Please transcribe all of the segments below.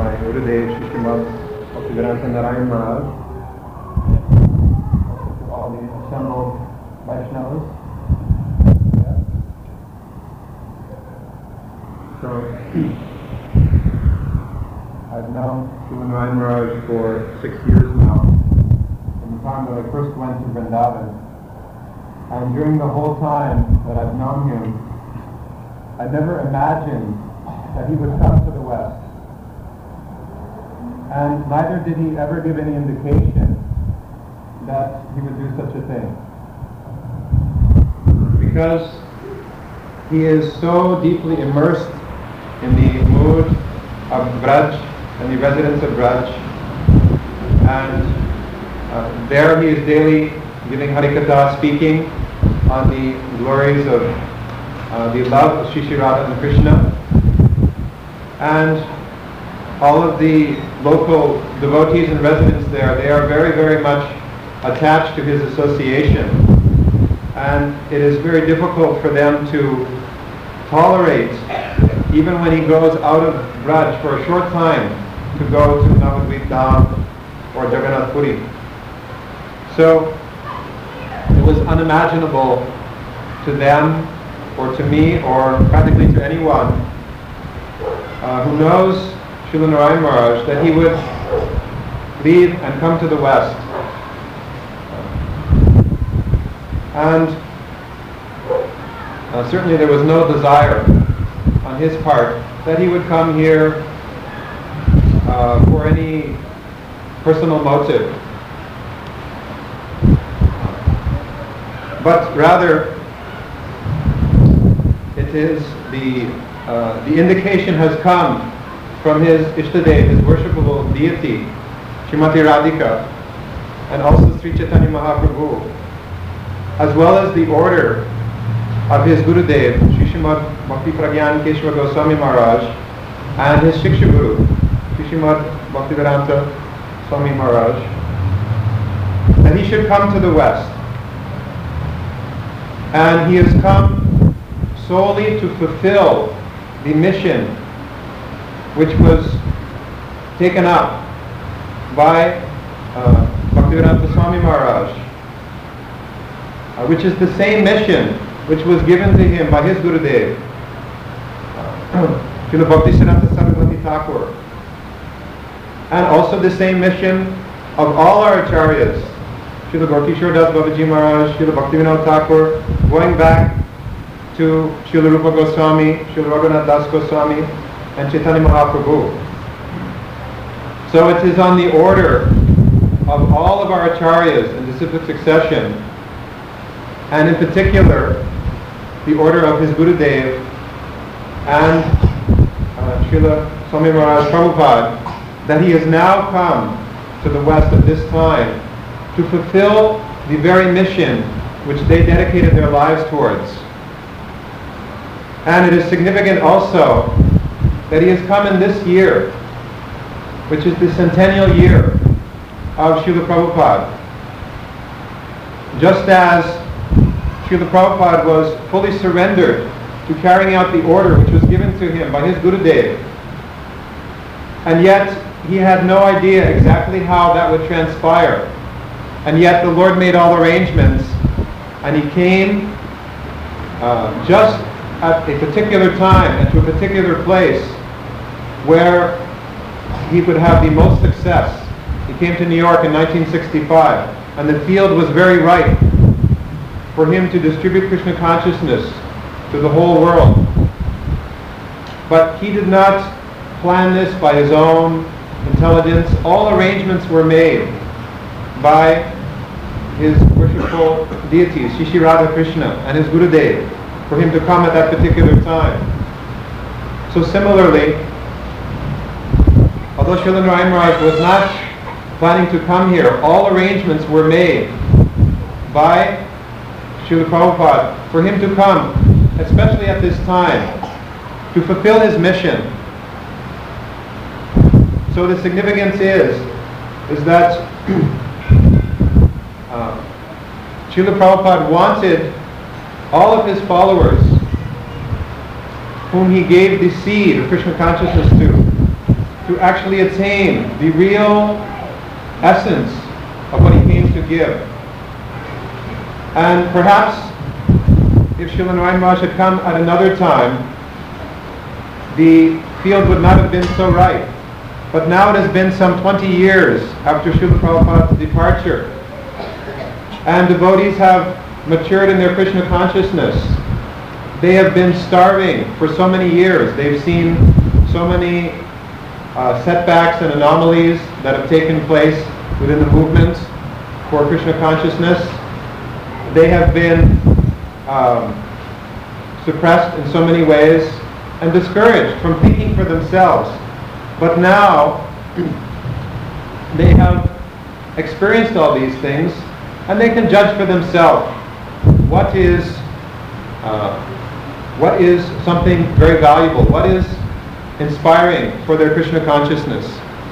my Gurudev Shishimad Bhaktivedanta Narayan Maharaj, to all the assembled Vaishnavas. So, I've known Srila Narayan Maharaj for 6 years now, from the time that I first went to Vrindavan. And during the whole time that I've known him, I never imagined that he would come to the West. And neither did he ever give any indication that he would do such a thing. Because he is so deeply immersed in the mood of Braj and the residents of Braj. And there he is daily giving Harikatha, speaking on the glories of the love of Shri Shri Radha and Krishna. And all of the local devotees and residents there, they are very, very much attached to his association. And it is very difficult for them to tolerate, even when he goes out of Braj for a short time, to go to Navadvip Dham or Jagannath Puri. So it was unimaginable to them, or to me, or practically to anyone who knows Srila Narayan Maharaj, that he would leave and come to the West. And certainly there was no desire on his part that he would come here for any personal motive. But rather, it is the indication has come from his Ishtadev, his worshipable deity, Srimati Radhika, and also Sri Chaitanya Mahaprabhu, as well as the order of his Gurudev, Sri Srimad Bhakti Pragyan Keshava Goswami Maharaj, and his Shiksha Guru, Sri Srimad Bhaktivedanta Swami Maharaj, that he should come to the West. And he has come solely to fulfill the mission which was taken up by Bhaktivedanta Swami Maharaj, which is the same mission which was given to him by his Gurudev, Srila Bhaktisiddhanta Saraswati Thakur, and also the same mission of all our acharyas, Srila Gaurkishore Das Babaji Maharaj, Srila Bhaktivinoda Thakur, going back to Srila Rupa Goswami, Srila Raghunath Das Goswami, and Chaitanya Mahaprabhu. So it is on the order of all of our acharyas in disciplic succession, and in particular the order of his Gurudev and Srila Swami Maharaj Prabhupada, that he has now come to the West at this time to fulfill the very mission which they dedicated their lives towards. And it is significant also that he has come in this year, which is the centennial year of Srila Prabhupada. Just as Srila Prabhupada was fully surrendered to carrying out the order which was given to him by his Gurudev, and yet he had no idea exactly how that would transpire. And yet the Lord made all arrangements, and he came just at a particular time and to a particular place where he would have the most success. He came to New York in 1965, and the field was very ripe for him to distribute Krishna consciousness to the whole world. But he did not plan this by his own intelligence. All arrangements were made by his worshipful deities, Shri Shri Radha Krishna and his Gurudev, for him to come at that particular time. So similarly, although Srila Narayan Maharaj was not planning to come here, all arrangements were made by Srila Prabhupada for him to come, especially at this time, to fulfill his mission. So the significance is that Srila Prabhupada wanted all of his followers, whom he gave the seed of Krishna consciousness to, to actually attain the real essence of what he came to give. And perhaps if Srila Narayan Maharaj had come at another time, the field would not have been so ripe. But now it has been some 20 years after Srila Prabhupada's departure, and devotees have matured in their Krishna consciousness. They have been starving for so many years. They've seen so many setbacks and anomalies that have taken place within the movement for Krishna consciousness. They have been suppressed in so many ways and discouraged from thinking for themselves. But now they have experienced all these things, and they can judge for themselves what is something very valuable, what is inspiring for their Krishna consciousness.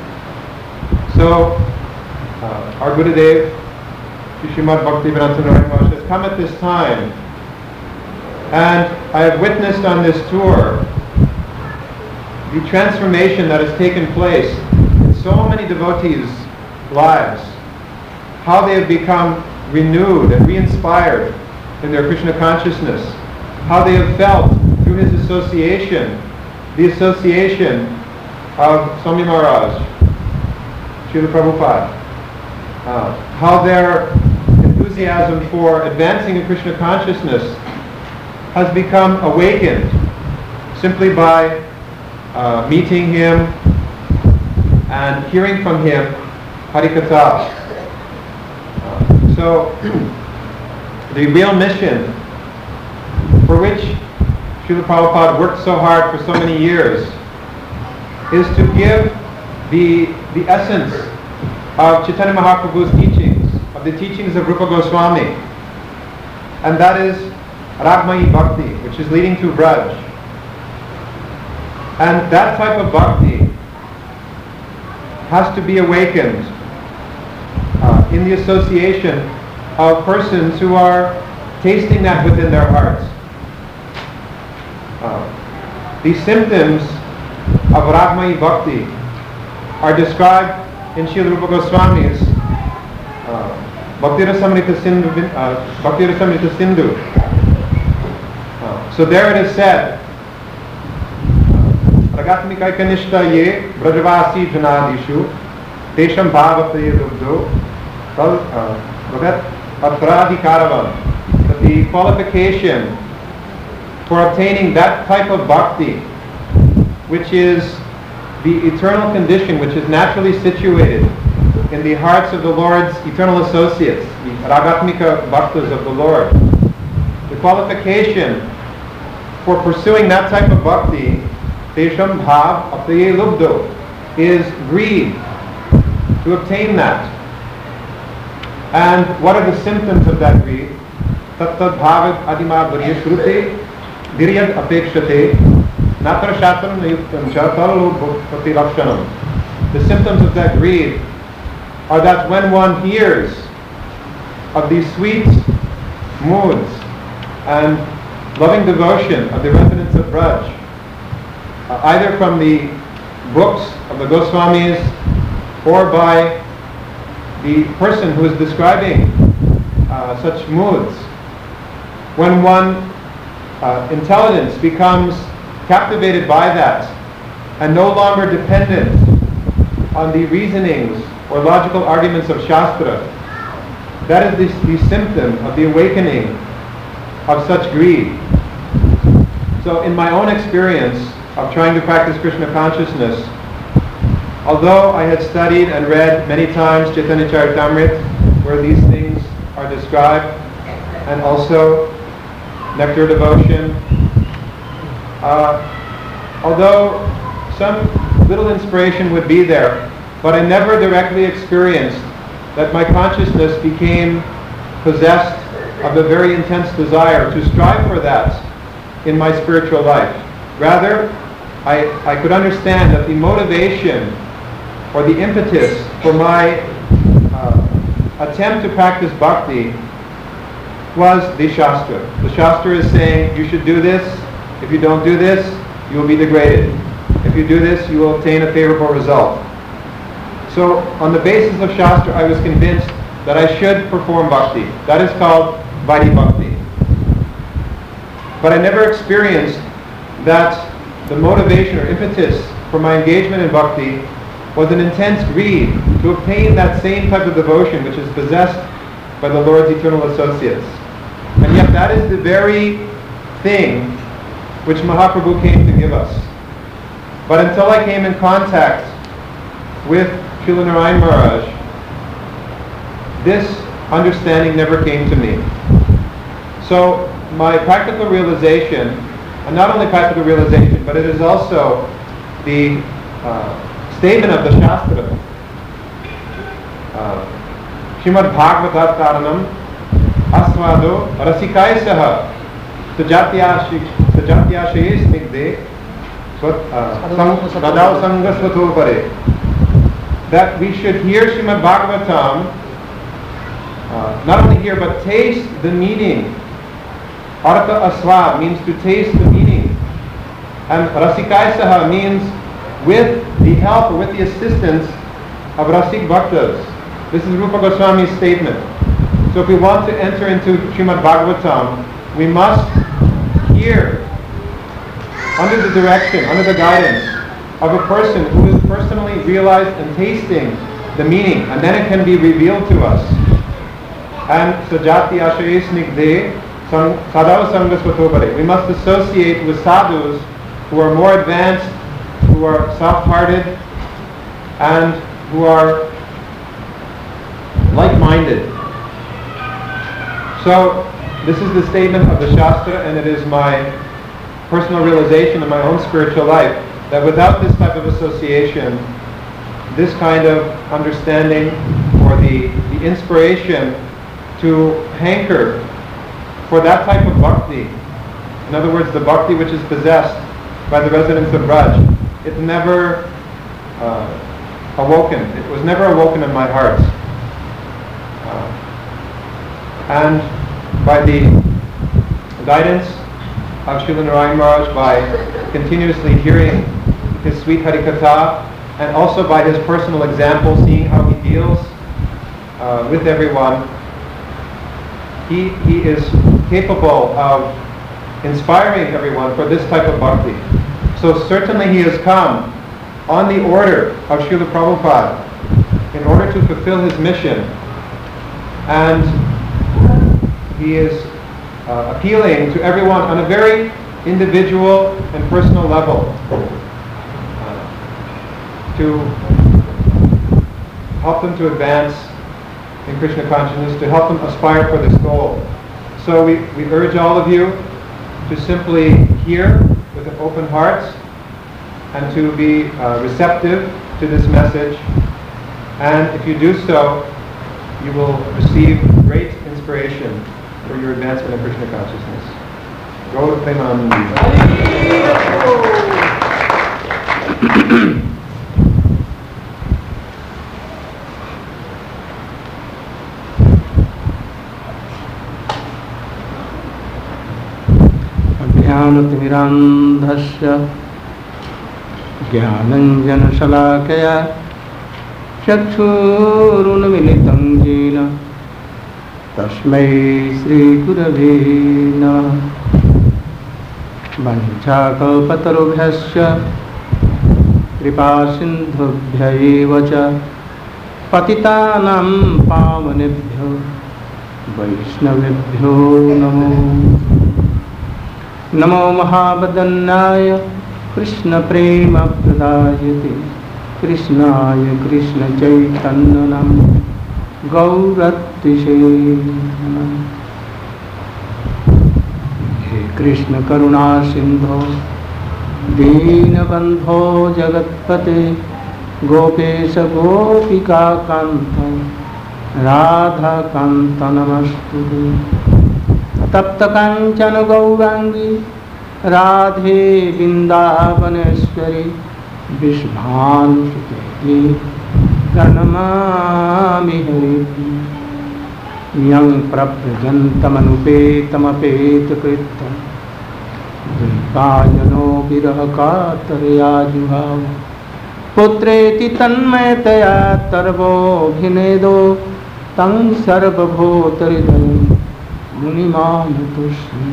So our Gurudev, Srimad Bhaktivedanta Narayan Maharaj, has come at this time, and I have witnessed on this tour the transformation that has taken place in so many devotees' lives, how they have become renewed and re-inspired in their Krishna consciousness, how they have felt through his association, the association of Swami Maharaj, Srila Prabhupada, how their enthusiasm for advancing in Krishna consciousness has become awakened simply by meeting him and hearing from him Harikatha. So the real mission for which Srila Prabhupada worked so hard for so many years is to give the essence of Chaitanya Mahaprabhu's teachings, of the teachings of Rupa Goswami, and that is Ragmayi Bhakti, which is leading to Braj. And that type of bhakti has to be awakened in the association of persons who are tasting that within their hearts. The symptoms of Ragmayi Bhakti are described in Srila Rupa Goswami's Bhakti Rasamrita Sindhu. So there it is said, Ragatmika Kanishta ye Brajavasi Janadishu Tesham Bhavate Lubdo Apradhikaravam, that the qualification for obtaining that type of bhakti, which is the eternal condition, which is naturally situated in the hearts of the Lord's eternal associates, the Ragatmika Bhaktas of the Lord. The qualification for pursuing that type of bhakti, Tesham Bhav Aptaye Lubdo, is greed, to obtain that. And what are the symptoms of that greed? Tattad bhavat adima bharya shrute diryad apekshate natra shatram nayuktam cha talo bhakti lakshanam. The symptoms of that greed are that when one hears of these sweet moods and loving devotion of the residents of Braj, either from the books of the Goswamis or by the person who is describing such moods, when one intelligence becomes captivated by that and no longer dependent on the reasonings or logical arguments of Shastra, that is the symptom of the awakening of such greed. So in my own experience of trying to practice Krishna consciousness, although I had studied and read many times Chaitanya Charitamrita, where these things are described, and also Nectar Devotion, although some little inspiration would be there, but I never directly experienced that my consciousness became possessed of a very intense desire to strive for that in my spiritual life. Rather, I could understand that the motivation or the impetus for my attempt to practice bhakti was the Shastra. The Shastra is saying, you should do this. If you don't do this, you will be degraded. If you do this, you will obtain a favorable result. So, on the basis of Shastra, I was convinced that I should perform bhakti. That is called Vaidhi Bhakti. But I never experienced that the motivation or impetus for my engagement in bhakti was an intense greed to obtain that same type of devotion which is possessed by the Lord's eternal associates. And yet that is the very thing which Mahaprabhu came to give us. But until I came in contact with Srila Narayan Maharaj, this understanding never came to me. So my practical realization, and not only practical realization, but it is also the statement of the Shastra. Srimad Bhagavatat Karanam Aswado Rasikai Saha Sajatyashaye Snigde Radao Sanga Svatopare. That we should hear Srimad Bhagavatam, not only hear but taste the meaning. Artha Aswad means to taste the meaning. And Rasikai Saha means with the help or with the assistance of Rasik Bhaktas. This is Rupa Goswami's statement. So if we want to enter into Srimad Bhagavatam, we must hear under the direction, under the guidance of a person who is personally realized and tasting the meaning, and then it can be revealed to us. And Sajati Ashaye Snigde Sadhava Sangha Svatopare. We must associate with sadhus who are more advanced, who are soft-hearted, and who are like-minded. So, this is the statement of the Shastra, and it is my personal realization in my own spiritual life that without this type of association, this kind of understanding or the inspiration to hanker for that type of bhakti, in other words, the bhakti which is possessed by the residents of Braj, it never awoken. It was never awoken in my heart. And by the guidance of Srila Narayan Maharaj, by continuously hearing his sweet Harikatha, and also by his personal example, seeing how he deals with everyone, he is capable of inspiring everyone for this type of bhakti. So certainly he has come on the order of Srila Prabhupada in order to fulfill his mission, and he is appealing to everyone on a very individual and personal level to help them to advance in Krishna consciousness, to help them aspire for this goal. So we urge all of you to simply hear with an open heart and to be receptive to this message. And if you do so, you will receive great inspiration for your advancement in Krishna consciousness. Go to Premanandi. ज्ञानतिमिरान्धस्य ज्ञानञ्जनशलाकया चक्षुरुन्मिलितं येन तस्मै श्रीगुरवे नमः। वञ्चाकल्पतरुभ्यश्च कृपासिन्धुभ्य एव च पतितानां पावनेभ्यो वैष्णवेभ्यो नमो नमो महावदन्नाय कृष्णप्रेमप्रदायते कृष्णाय कृष्णचैतन्यनाम गौरतिशे नमः। हे कृष्ण करुणा सिंधो दीनबंधो जगत्पते गोपेश गोपिका कांत राधा कांत नमस्तुते। तप्त कांचन गौरांगी राधे वृंदावनेश्वरी विश्वानुसुते प्रणमामि हरिं। यं प्रव्रजन्तमनुपेतमपेतकृत्यं कायनो विरह कातरया जुहाव पुत्रेति तन्मयतया तरवोऽभिनेदो तं सर्वभूतहृदयं मुनिमानतोऽस्मि।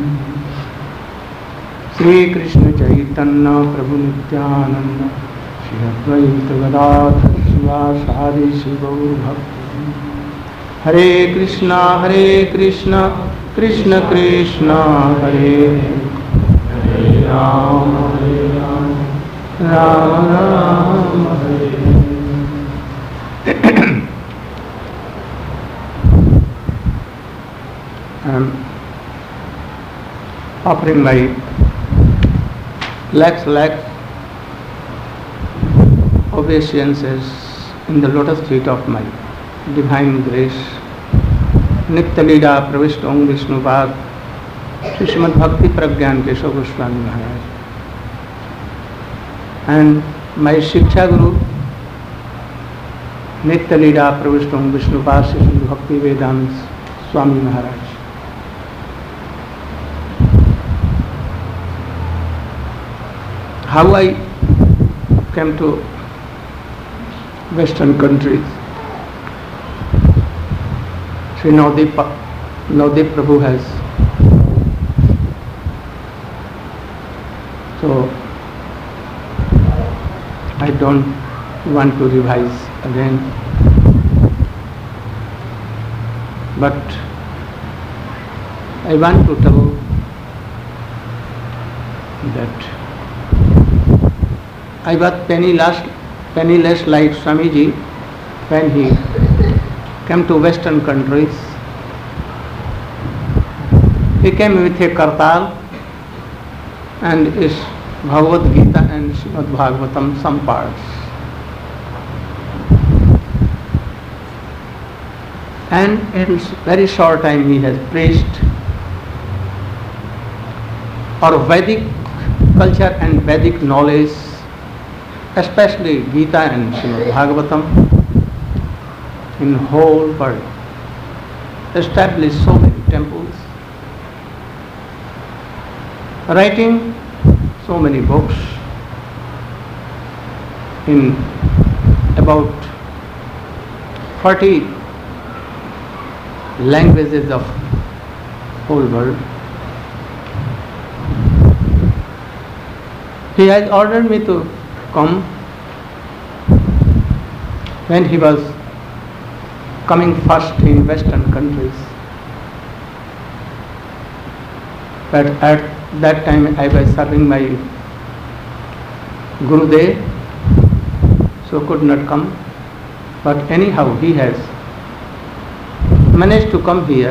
श्री कृष्ण चैतन्य प्रभु नित्यानंद श्री अद्वैत गदाधर शिवासादि शिवभक्ति। हरे Krishna Krishna Krishna Hare Hare Ram Ram Ram Hare Hare. I am offering my lakhs obeisances in the lotus feet of my divine grace, Nitya Leela Pravishta Vishnupad Sri Srimad Bhakti Pragyan Keshav Goswami Maharaj, and my Shiksha Guru, Nitya Leela Pravishta Vishnupad Sri Srimad Bhakti Vedanta Swami Maharaj. How I came to Western countries. Sri Navdeep Prabhu has. So I don't want to revise again, but I want to tell that I was penniless like Swamiji when he came to Western countries. He came with a kartal and his Bhagavad Gita and Srimad Bhagavatam, some parts. And in very short time he has preached our Vedic culture and Vedic knowledge, especially Gita and Srimad Bhagavatam, in whole world. Established so many temples, writing so many books in about 40 languages of whole world. He has ordered me to come when he was coming first in Western countries. But at that time I was serving my Gurudev, so could not come. But anyhow he has managed to come here.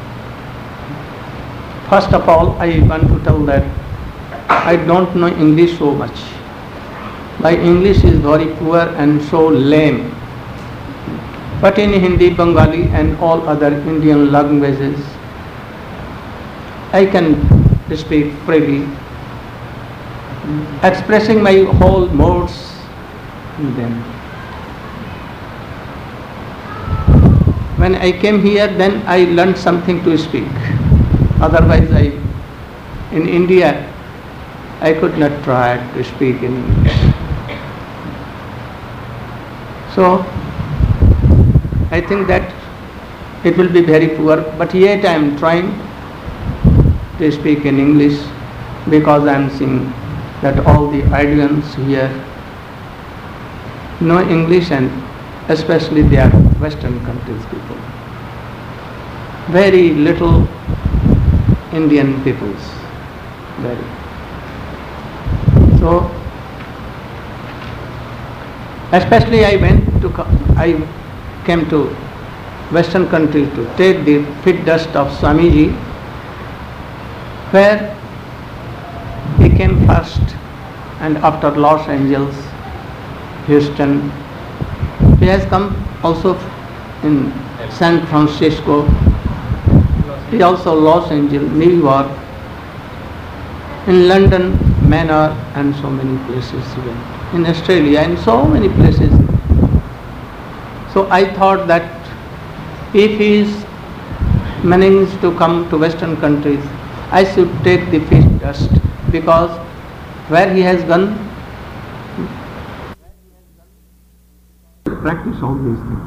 First of all, I want to tell that I don't know English so much. My English is very poor and so lame. But in Hindi, Bengali and all other Indian languages, I can speak freely, expressing my whole modes in them. When I came here, then I learned something to speak. Otherwise, in India, I could not try to speak in English. So, I think that it will be very poor, but yet I am trying to speak in English because I am seeing that all the audience here know English, and especially they are Western countries people. Very little Indian peoples. Very. So, especially I came to Western countries to take the feet dust of Swamiji, where he came first, and after Los Angeles, Houston. He has come also in San Francisco. He also Los Angeles, New York, in London, Manor, and so many places he went. In Australia, and so many places. So I thought that if he is managed to come to Western countries, I should take the feet dust, because where he has gone, practice all these things.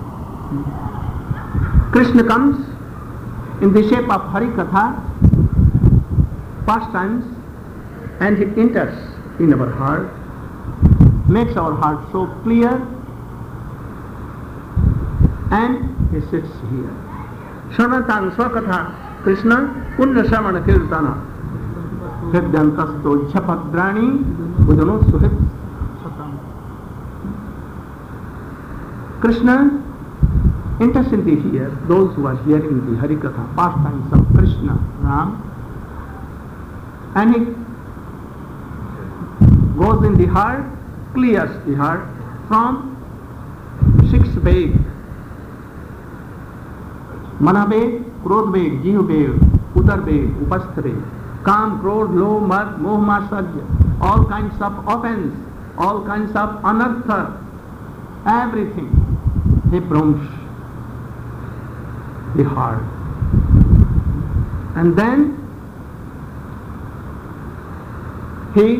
Krishna comes in the shape of Hari Katha, pastimes, and he enters in our heart, makes our heart so clear, and he sits here. Shranatan Swakatha Krishna Punya Shramana Kirtana Hridyantasto Jhapadrani Budano Suhit Satam. Krishna enters into here, those who are hearing the Harikatha, pastimes of Krishna, Ram, and he goes in the heart, clears the heart from 6 vague, Manabed, Krodbed, Jihubed, Udarbed, Upasthred, Kam, Krod, Lo, Mad, Moh, Matsarya, all kinds of offense, all kinds of anartha, everything, he prompts the heart. And then he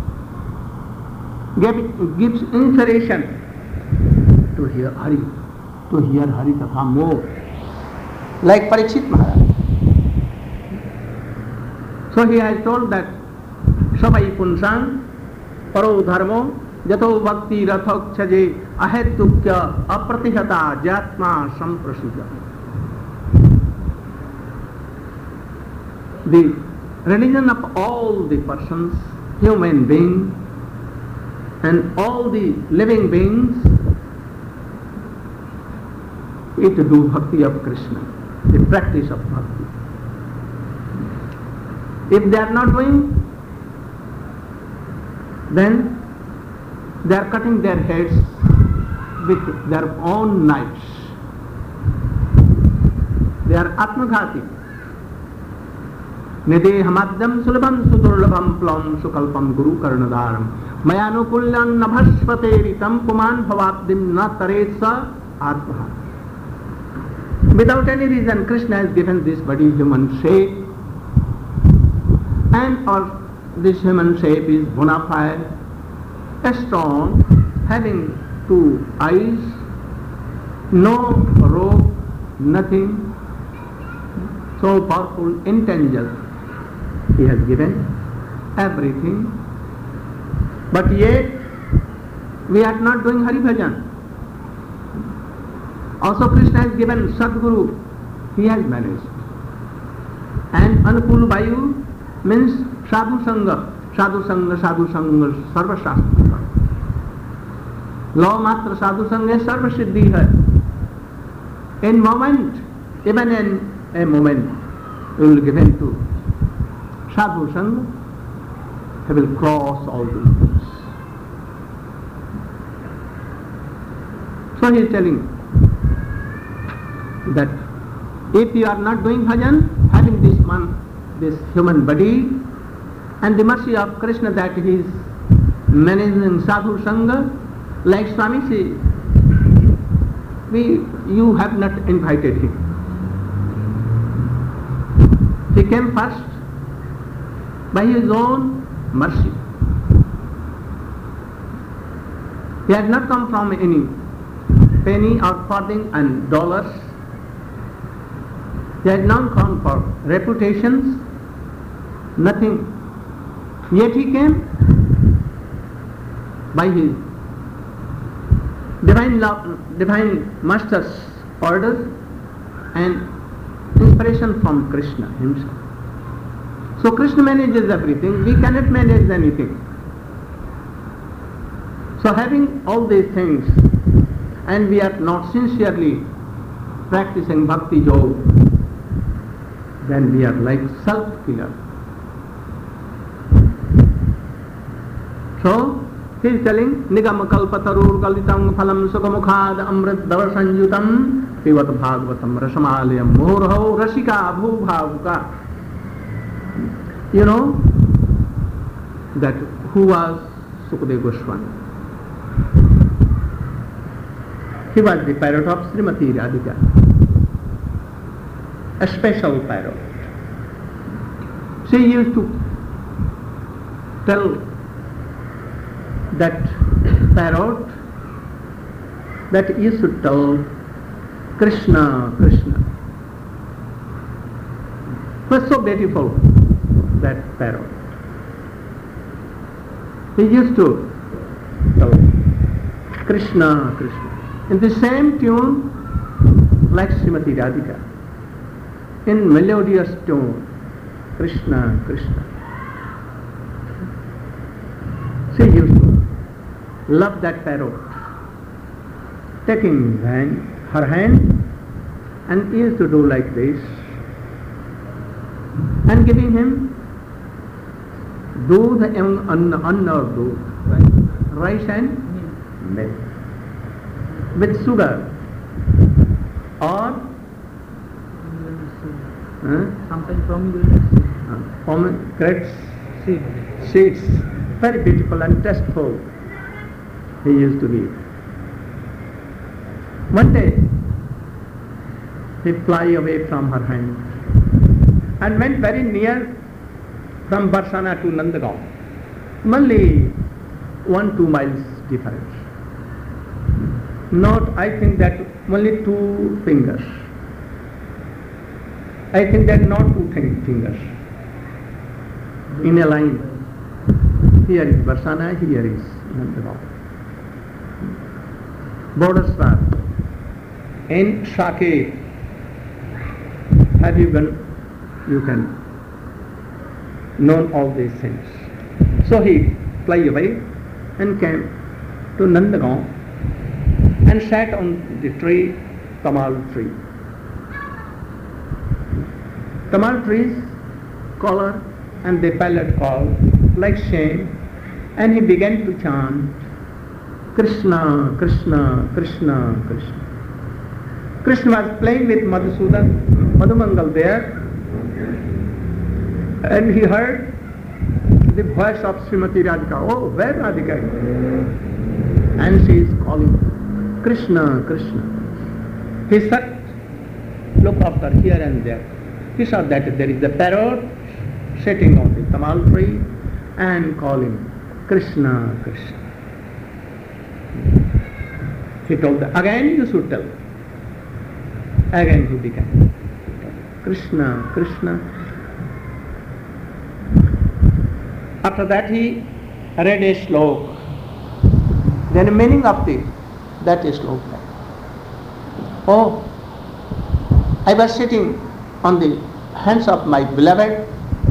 gives inspiration to hear Hari Katha more, like Parikshit Maharaj. So he has told that Sabai Punsang Paro Dharmo Jato Bhakti Rathok Chaje Ahetukya Apratihata Jatma Samprasuja. The religion of all the persons, human beings, and all the living beings, is to do bhakti of Krishna, the practice of bhakti. If they are not doing, then they are cutting their heads with their own knives. They are atmaghati. Nidehamadyam sulabham sudurlabham plam sukalpam guru karnadaram mayanukulyan nabhasvateritam puman bhavabdim na taretsa atmaha. Without any reason, Krishna has given this body human shape, and this human shape is bona fide, strong, having 2 eyes, no robe, nothing, so powerful, intangible. He has given everything, but yet we are not doing Hari Bhajan. Also Krishna has given Sadguru, he has managed. And Anukul Vayu means Sadhu Sangha, Sadhu Sangha, Sadhu Sangha, Sarva Shastra. Law Matra Sadhu Sangha Sarva Siddhi hai. In moment, even in a moment, you will give in to Sadhu Sangha, he will cross all these things. So he is telling that if you are not doing bhajan, having this human body, and the mercy of Krishna that he is managing sadhu sangha, like Swami says, you have not invited him. He came first by his own mercy. He had not come from any penny or farthing and dollars. He had not come for reputations, nothing. Yet he came by his divine master's orders and inspiration from Krishna himself. So Krishna manages everything, we cannot manage anything. So having all these things, and we are not sincerely practicing bhakti yoga, then we are like self-killer. So he is telling, Nigam kalpatarur galitam phalam sukamukhad amrit davasanjutam pivat bhagavatam rasamalayam mohorho rasika bhubhavuka. You know that who was Sukadeva Goswami? He was the parrot of Srimati Radhika, a special parrot. She used to tell that parrot that you should tell Krishna, Krishna. It was so beautiful, that parrot. He used to tell Krishna, Krishna, in the same tune like Srimati Radhika, in melodious tone, Krishna, Krishna. She used to love that parrot, taking her hand and used to do like this and giving him doodh and anna or doodh, rice and milk with sugar or sometimes pomegranate seeds, very beautiful and tasteful. He used to give. One day he flew away from her hand and went very near from Barsana to Nandagaon, only 1-2 miles difference. Not, I think that only 2 fingers. I think that not 2 fingers in a line. Here is Barsana, here is Nandagaon. Bodaswar. In Saket, have you can know all these things. So he flew away and came to Nandagaon and sat on the tree, Tamal tree. Tamal trees color and the palette call like same, and he began to chant Krishna, Krishna, Krishna, Krishna. Krishna was playing with Madhumangal there, and he heard the voice of Srimati Radhika. Oh, where Radhika? And she is calling Krishna, Krishna. He sat, looked after here and there. He saw that there is a parrot sitting on the tamal tree and calling Krishna, Krishna. He told them, again you should tell. Again he began, Krishna, Krishna. After that he read a slok. Then the meaning of that slok. Oh, I was sitting on the hands of my beloved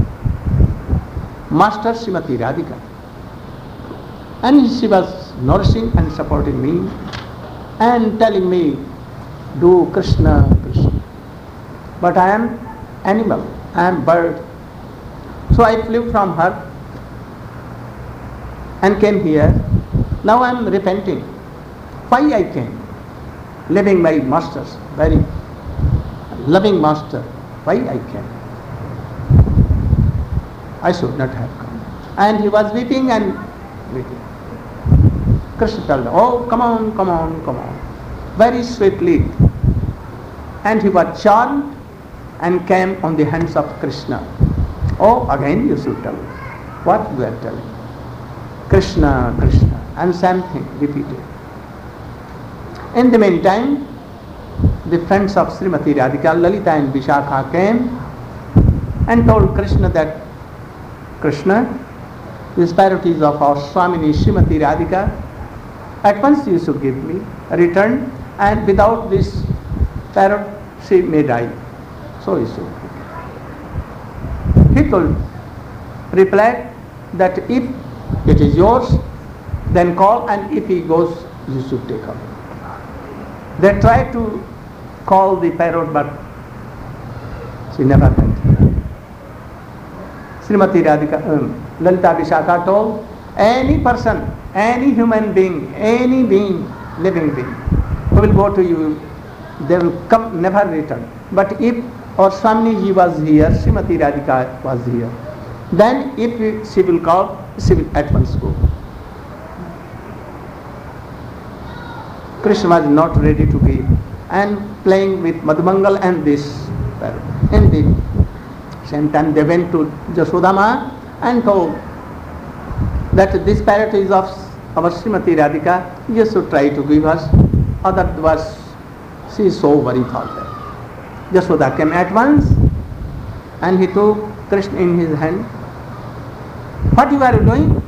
Master Srimati Radhika, and she was nourishing and supporting me and telling me, do Krishna, Krishna. But I am animal, I am bird. So I flew from her and came here. Now I am repenting. Why I came? Leaving my master's very loving master. Why I came? I should not have come. And he was weeping and weeping. Krishna told him, oh, come on, come on, come on. Very sweetly. And he was charmed and came on the hands of Krishna. Oh, again you should tell. What you are telling? Krishna, Krishna. And same thing repeated. In the meantime, the friends of Srimati Radhika, Lalita and Vishakha came and told Krishna that, Krishna, this parrot is of our Swamini Srimati Radhika. At once you should give me a return, and without this parrot she may die. So he should. He told, replied that if it is yours, then call, and if he goes, you should take her. They tried to call the parrot, but she never went. Srimati Radhika, Lalita Vishakha told, any person, any human being, any being, living being, who will go to you, they will come, never return. But if our Swamiji was here, Srimati Radhika was here, then if she will call, she will at once go. Krishna was not ready to give, and playing with Madhumangal and this parrot. In the same time they went to Jasodama and told that this parrot is of our Srimati Radhika, you should try to give us, otherwise she is so very thoughtful. Yashoda came at once and he took Krishna in his hand. What you are doing?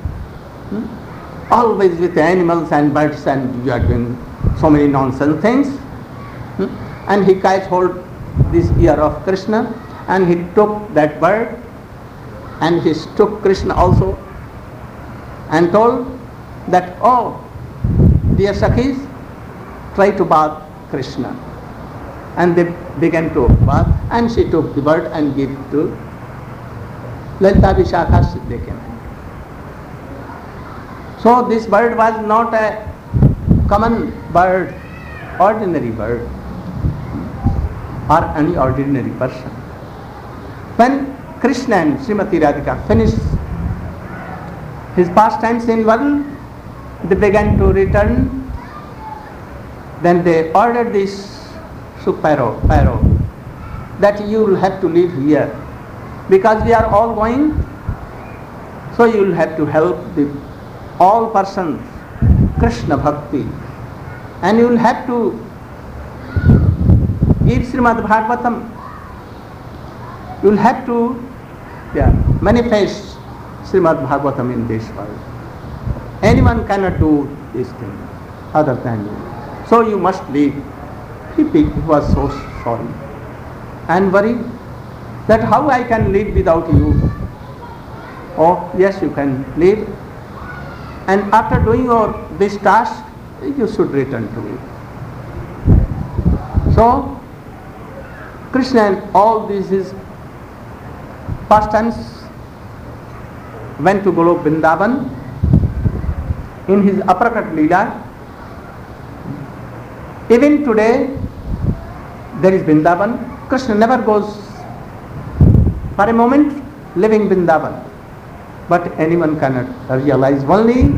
Always with animals and birds, and you are doing so many nonsense things. And he catch hold this ear of Krishna and he took that bird and he took Krishna also and told that, oh, dear Sakhis, try to bath Krishna. And they began to bath, and she took the bird and gave it to Lalita Vishakha, they came. So this bird was not a common bird, ordinary bird, or any ordinary person. When Krishna and Srimati Radhika finished his pastimes in world, they began to return. Then they ordered this Parrot that you will have to live here because we are all going, so you will have to help all persons Krishna Bhakti, and you will have to give Srimad Bhagavatam, you will have to manifest Srimad Bhagavatam in this world. Anyone cannot do this thing other than you. So you must live. He was so sorry and worried that how I can live without you. Oh, yes, you can live. And after doing this task, you should return to me. So, Krishna and all these pastimes went to Golok Vrindavan in his Aprakat Leela. Even today, there is Vrindavan. Krishna never goes for a moment leaving Vrindavan. But anyone cannot realize, only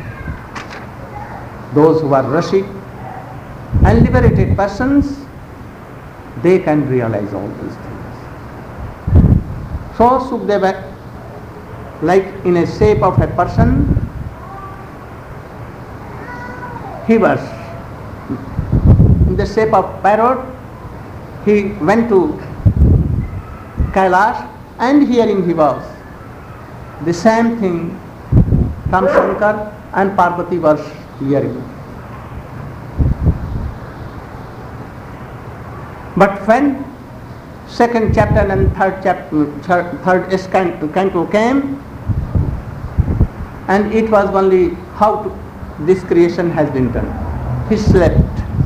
those who are Rashik and liberated persons, they can realize all these things. So Sukadeva, like in a shape of a person, he was in the shape of parrot. He went to Kailash, and hearing he was the same thing from Shankar, and Parvati was hearing. But when second chapter and third canto came, and it was only how this creation has been done. He slept.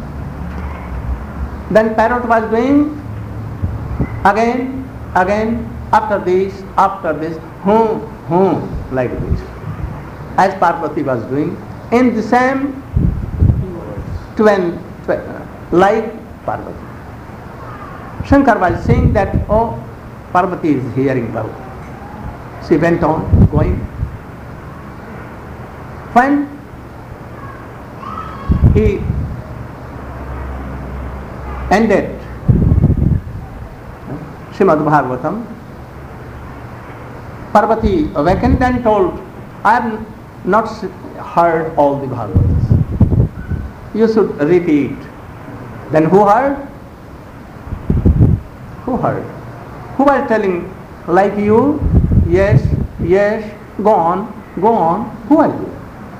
Then parrot was doing again, after this, like this, as Parvati was doing in the same like Parvati. Shankar was saying that, oh, Parvati is hearing well. She went on going. When he ended Srimad Bhagavatam, Parvati awakened and told, I have not heard all the Bhagavatas. You should repeat. Then who heard? Who heard? Who was telling, like you? Yes, go on. Who are you?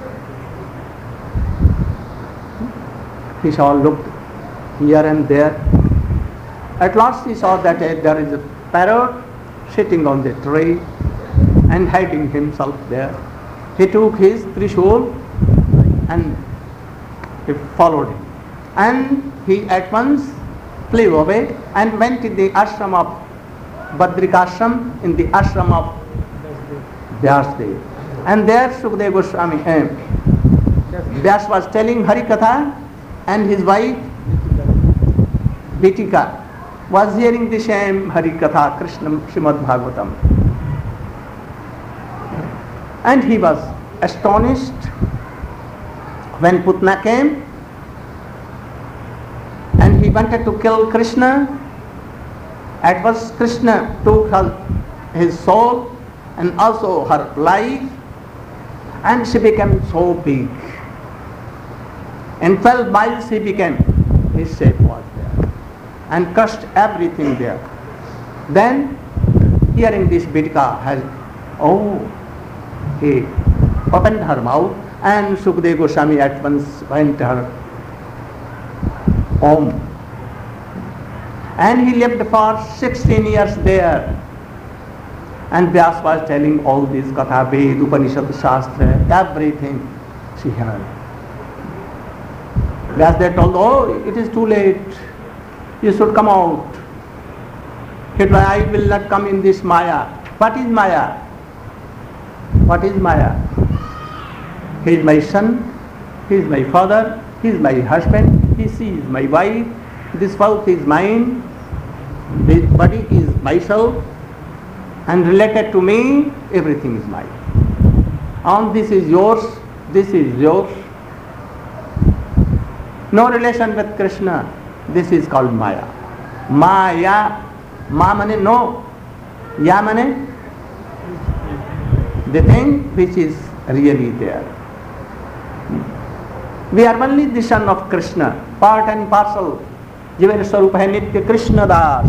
He saw, looked here and there. At last he saw that there is a parrot sitting on the tree and hiding himself there. He took his trishul and he followed him. And he at once flew away and went to the ashram of Badrikashram, in the ashram of Vyasdev. And there Sukadeva Goswami, Vyas was telling Harikatha, and his wife Bitika was hearing the same Harikatha, Krishna Srimad Bhagavatam. And he was astonished when Putna came and he wanted to kill Krishna. At first Krishna took his soul and also her life, and she became so big. In 12 miles he became, his shape was there, and crushed everything there. Then, hearing this, Bitika has, he opened her mouth, and Sukadeva Goswami at once went to her home. And he lived for 16 years there. And Vyas was telling all this Katha, Ved, Upanishad, Shastra, everything she heard. Vyas they told, it is too late, you should come out. He told, I will not come in this Maya. What is Maya? What is Maya? He is my son, he is my father, he is my husband, she is my wife, this wealth is mine, this body is myself, and related to me, everything is mine. And this is yours, this is yours. No relation with Krishna. This is called Maya. Maya, ma mane no, ya mane the thing which is really there. We are only the son of Krishna, part and parcel. Jivar Swarup hai Nitya Krishna Das.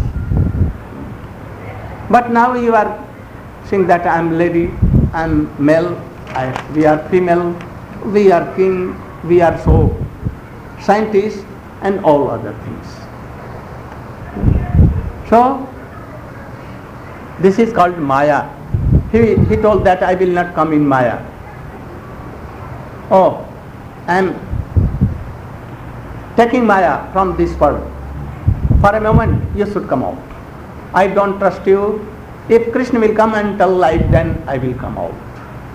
But now you are saying that I am lady, I am male, we are female, we are king, we are so scientists and all other things. So, this is called Maya. He told that I will not come in Maya. Oh, I am taking Maya from this world. For a moment, you should come out. I don't trust you. If Krishna will come and tell light, then I will come out.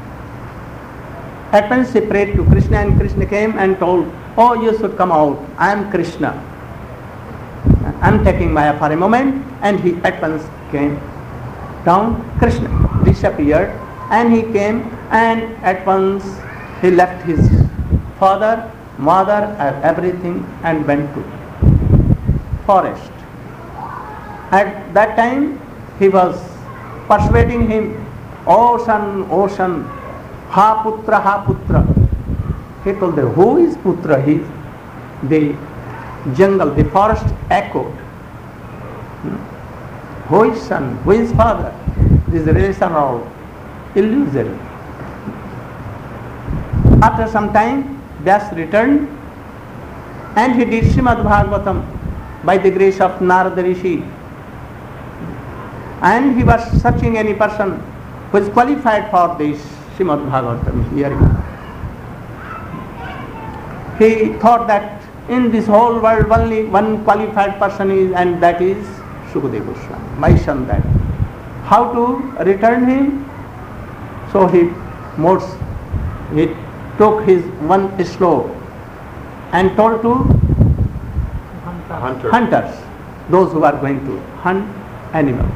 At once he prayed to Krishna, and Krishna came and told, oh, you should come out. I am Krishna. I am taking Maya for a moment. And he at once came down. Krishna disappeared, and he came, and at once he left his father, mother, everything, and went to forest. At that time, he was persuading him, ocean, ocean, ha putra, ha putra. He told them, who is putra? The jungle, the forest echoed. Who is son? Who is father? This relation are illusory. After some time, Vyas returned, and he did Srimad Bhagavatam by the grace of Narada Rishi. And he was searching any person who is qualified for this Srimad Bhagavatam hearing. He thought that in this whole world only one qualified person is, and that is Sukadeva Goswami, my son that. How to return him? So he took his one slope and told to hunters, those who are going to hunt animals.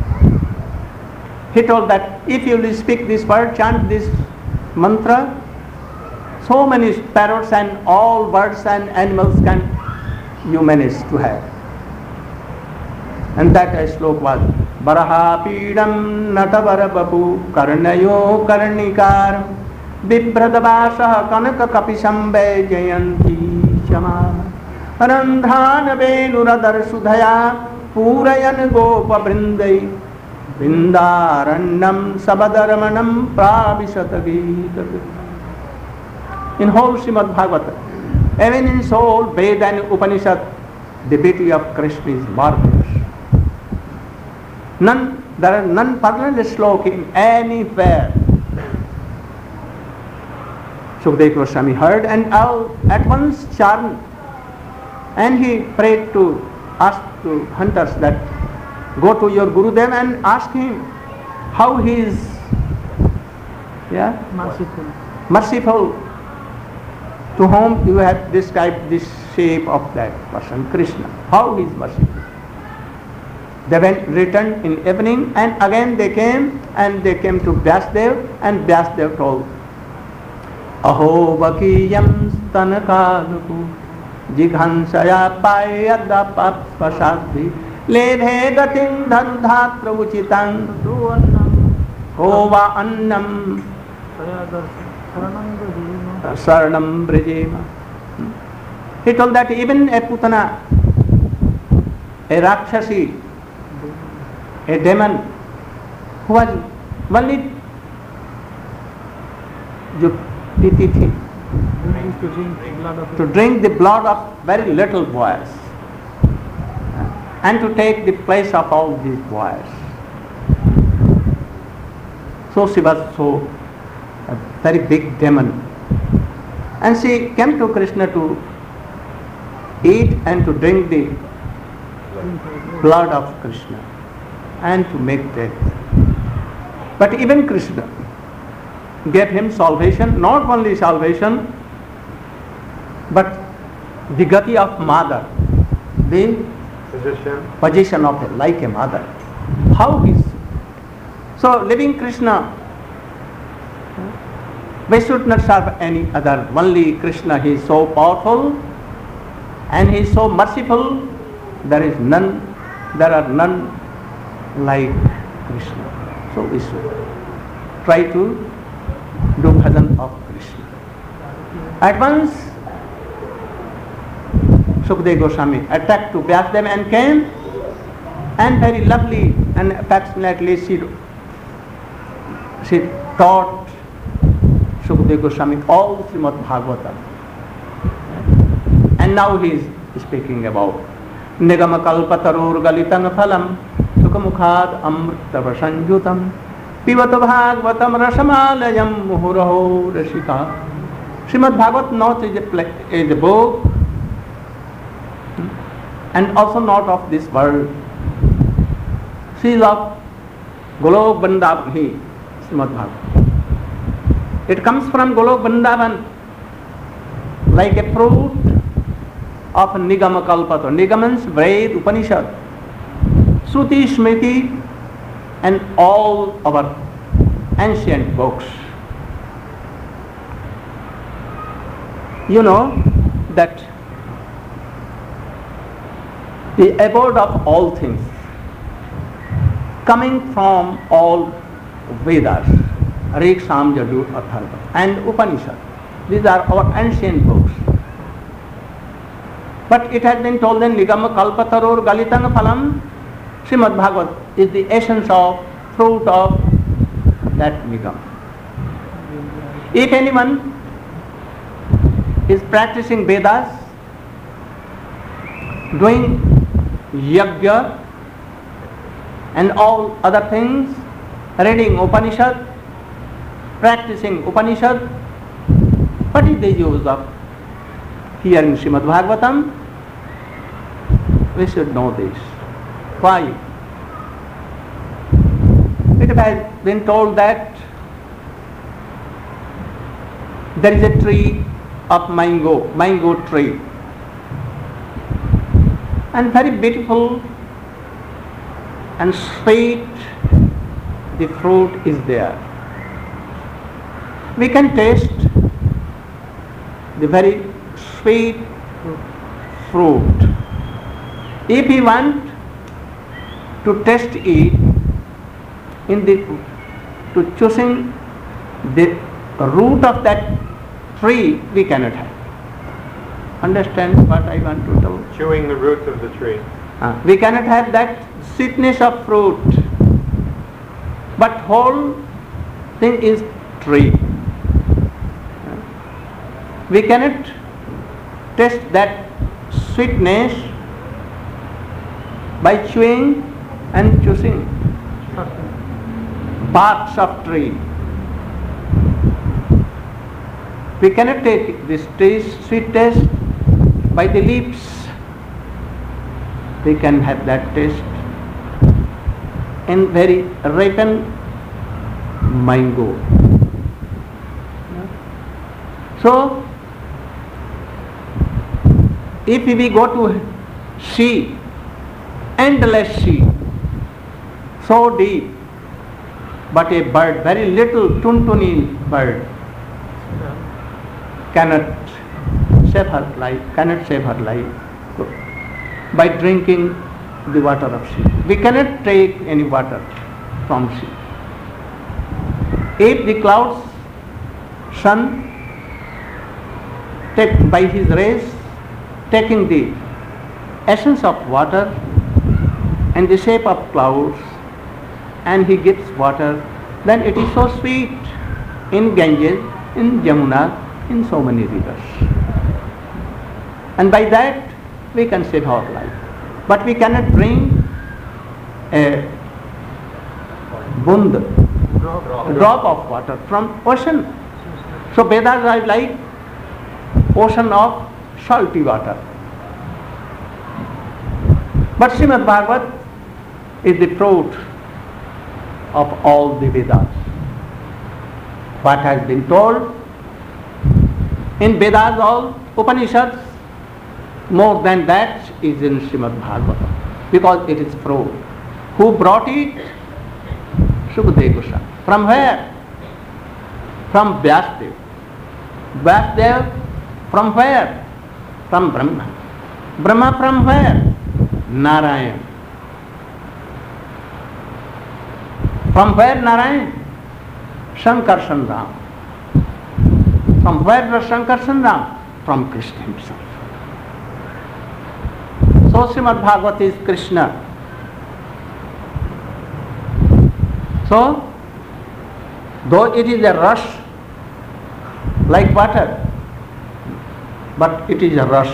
He told that if you will speak this word, chant this mantra, so many parrots and all birds and animals can you manage to have. And that slok was Baraha Pidam Natavara Babu Karnayo Karnikaram Vibradabasha Kanaka Kapishambe Jayanti Shama Randhana Venuradar Sudhaya Purayan Gopa Brindai Vrindarannam Sabadaramanam Pravishatagita. In whole Srimad Bhagavatam, even in soul, Veda and Upanishad, the beauty of Krishna is marvelous. There are none parallel sloka anywhere. Sukadeva Goswami heard and at once charmed, and he prayed to ask to hunters that go to your Gurudev and ask him how he is merciful, to whom you have described this shape of that person, Krishna. How he is merciful. They went, returned in evening, and again they came to Vyasdev, and Vyasdev told, Aho vakiyam stanakanuku jighansaya payada papasadi ledhe gatim dhandhatra uchitam hova annam Saranam Brajema. He told that even a Putana, a Rakshasi, a demon, who was only to drink the blood of very little boys and to take the place of all these boys. So she was a very big demon, and she came to Krishna to eat and to drink the blood of Krishna and to make death. But even Krishna gave him salvation, not only salvation, but the gati of mother, the position of like a mother. How is so living Krishna? We should not serve any other, only Krishna. He is so powerful and he is so merciful. There are none like Krishna. So we should try to do bhajan of Krishna. At once Sukadeva Goswami attacked to Vyasadeva and came, and very lovely and affectionately she taught Sukadeva Goswami all Srimad Bhagavatam. And now he is speaking about Nigama Kalpatarur Galitan Phalam Sukhamukhad Amrita Sanjutam Pivato Bhagavatam Rasamalayam Muhuraho Rashika. Srimad Bhagavat not is a book and also not of this world. She is of Golok Vrindavan, Srimad Bhagavat. It comes from Golok Vrindavan like a fruit of Nigama Kalpata. Nigama means Ved, Upanishad, Shruti, Smriti, and all our ancient books. You know that the abode of all things, coming from all Vedas, Rig, Sam, Yajur, Atharva, and Upanishad. These are our ancient books. But it has been told in Nigama Kalpatarur Galitang Phalam, Srimad Bhagavat is the essence of fruit of that Nigama. If anyone is practicing Vedas, doing Yajna and all other things, reading Upanishad, practicing Upanishad, what is the use of hearing Srimad Bhagavatam? We should know this. Why? It has been told that there is a tree of mango tree, and very beautiful and sweet the fruit is there. We can taste the very sweet fruit. If we want to taste it, to choosing the root of that tree, we cannot have. Understand what I want to tell? Chewing the roots of the tree. We cannot have that sweetness of fruit, but whole thing is tree. We cannot taste that sweetness by chewing and choosing parts of tree. We cannot take this taste, sweet taste by the lips. We can have that taste in very ripened mango. So, if we go to sea, endless sea, so deep, but a bird, very little tuntuni bird, cannot save her life by drinking the water of sea. We cannot take any water from sea. If the clouds sun by his rays taking the essence of water and the shape of clouds, and he gives water, then it is so sweet in Ganges, in Jamuna, in so many rivers. And by that we can save our life. But we cannot bring a bund, a drop of water from ocean. So Vedas are like ocean of salty water. But Srimad Bhagavat is the fruit of all the Vedas. What has been told in Vedas, all Upanishads, more than that is in Srimad Bhagavatam, because it is fruit. Who brought it? Sukadeva Goswami. From where? From Vyasdev. Vyasdev from where? From Brahma. Brahma from where? Narayan. From where Narayan? Shankarshan Ram. From where was Shankarshan Ram? From Krishna himself. So Srimad Bhagavat is Krishna. So, though it is a rush like water, but it is a rush.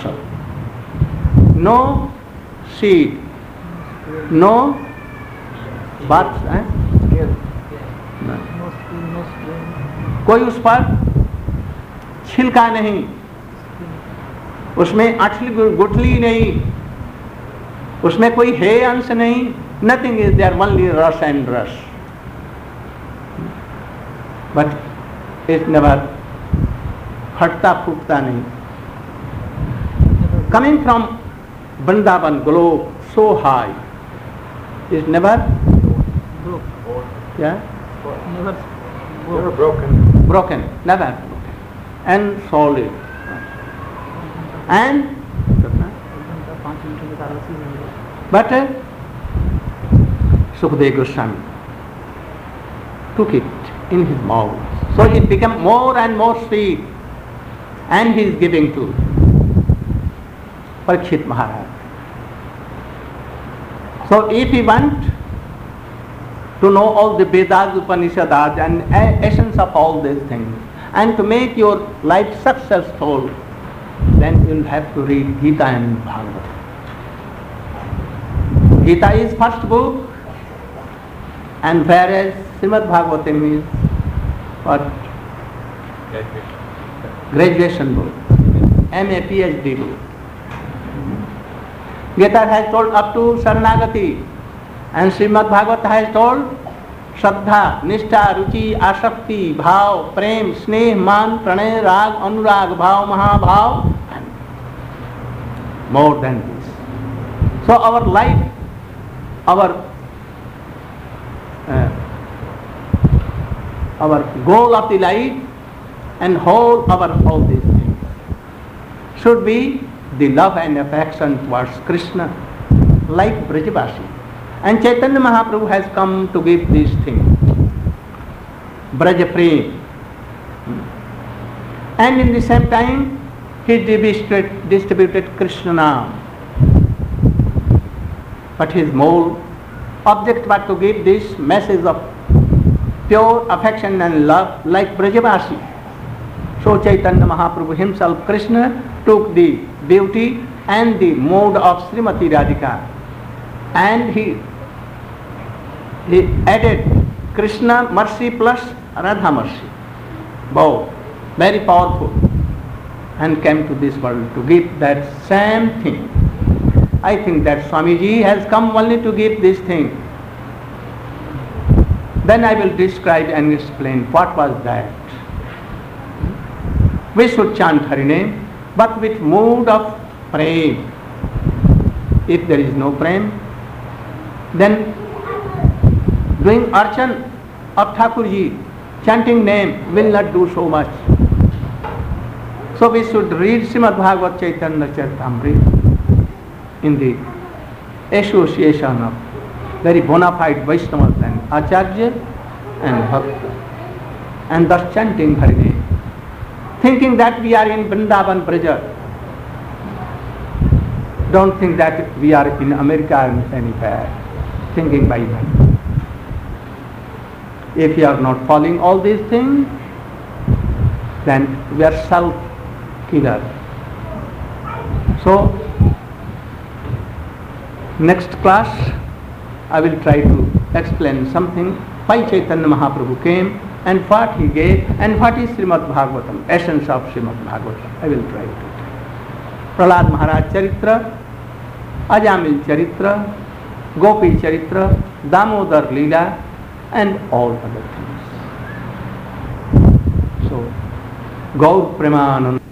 No seed, no buds, कोई उस पर छिलका नहीं, उसमें आठली गुठली नहीं, उसमें कोई हे अंश नहीं. Nothing is there, only rush and rush. But it never फटता फूटता नहीं. Coming from Vrindavan globe so high, is never broke. Yeah? Never broken. Broken, never broken. And solid. And but Sukadeva Goswami took it in his mouth. So it became more and more sweet, and he is giving to Parikshit Maharaj. So if you want to know all the Vedas, Upanishads and essence of all these things, and to make your life successful, then you will have to read Gita and Bhagavad. Gita is first book, and whereas Srimad Bhagavatam is what? Graduation book, MA, PhD book. Gita has told up to Saranagati, and Srimad Bhagavat has told Shraddha, Nishtha, Ruchi, Ashakti, Bhav, Prem, Sneh, Man, Pranay, Rag, Anurag, Bhav, Mahabhav, and more than this. So our life, our goal of the life and whole all these things should be the love and affection towards Krishna, like Brajavasi. And Chaitanya Mahaprabhu has come to give these things, Braja Prem. And in the same time, he distributed Krishna Naam. But his more object was to give this message of pure affection and love like Brajavasi. So Chaitanya Mahaprabhu himself, Krishna, took the beauty and the mode of Srimati Radhika, and he added Krishna mercy plus Radha mercy, both very powerful, and came to this world to give that same thing. I think that Swamiji has come only to give this thing. Then I will describe and explain what was that. We should chant Hari name, but with mood of prem. If there is no prem, then doing archan of Thakurji, chanting name will not do so much. So we should read Srimad Bhagavat Chaitanya Charitamrita in the association of very bona fide Vaishnavas and Acharya and Bhakta, and thus chanting Hari name. thinking that we are in Vrindavan Braja. Don't think that we are in America and anywhere, thinking by mind. If you are not following all these things, then we are self-killer. So, next class, I will try to explain something why Chaitanya Mahaprabhu came and what he gave and what is Srimad Bhagavatam, essence of Srimad Bhagavatam. I will try to. Prahlad Maharaj Charitra, Ajamil Charitra, Gopi Charitra, Damodar Leela, and all other things. So, Gaur Premanand.